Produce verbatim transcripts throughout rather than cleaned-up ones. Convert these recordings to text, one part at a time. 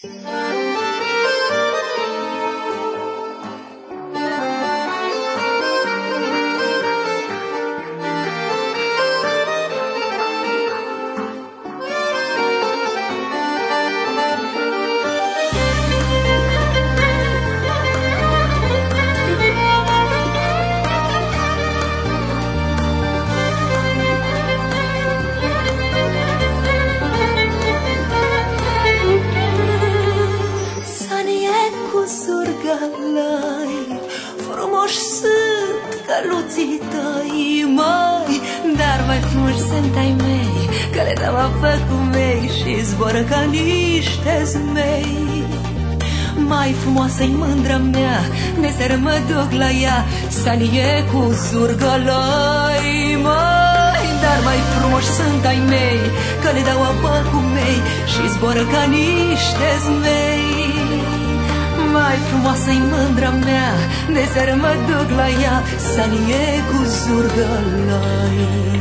Frumoși sunt căluții tăi, măi, dar mai frumoși sunt ai mei, că le dau apă cu mei și zboară ca niște zmei. Mai frumoasă-i mândra mea, de seară mă duc la ea, sanie cu zurgălăi, măi, dar mai frumoși sunt ai mei, că le dau apă cu mei și zboară ca niște zmei. Mai frumoasă-i mândra mea, de seară mă duc la ea, sanie cu zurgălăi.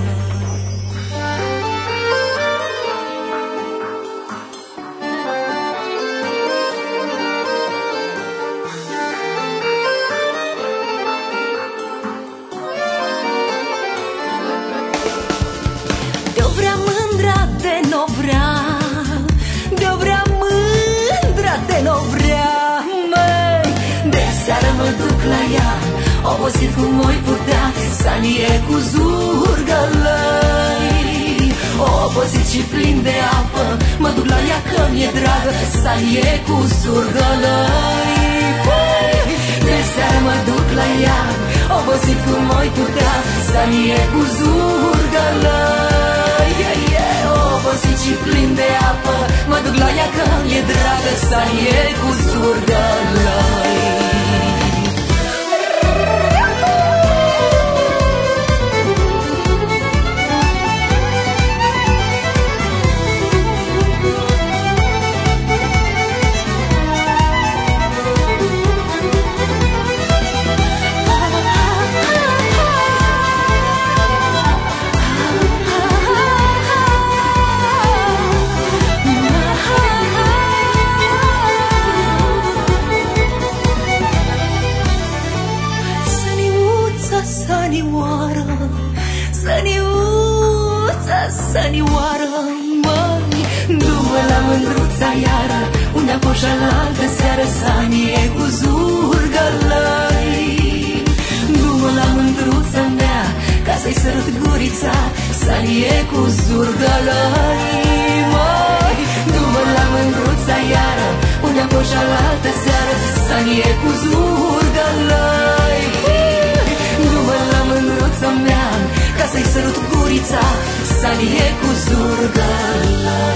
De-o vrea mândra de n-o vrea, de-o vrea mândra de n-o vrea, de seară mă duc la ea, obosit cum oi putea, sanie cu zurgălăi. Obosit și plin de apă, mă duc la ea că mi-e dragă, sanie cu zurgălăi. De seară mă duc la ea, obosit cum oi putea, sanie cu zurgălăi. Obosit și plin de apă, mă duc la ea că mi-e dragă, sanie cu zurgălăi. Sanioară, săniuță, sănioară, măi, du-mă la mândruța iară, unde-am fost alaltă seară, sanie cu zurgălăi. Du-mă la mândruța mea, ca să-i sărut gurița, sanie cu zurgălăi, măi. Du-mă la mândruța iară, unde-am fost alaltă seară, sanie cu zurgălăi. Du-mă la mândruța mea, ca să-i sărut gurița, sanie cu zurgălăi.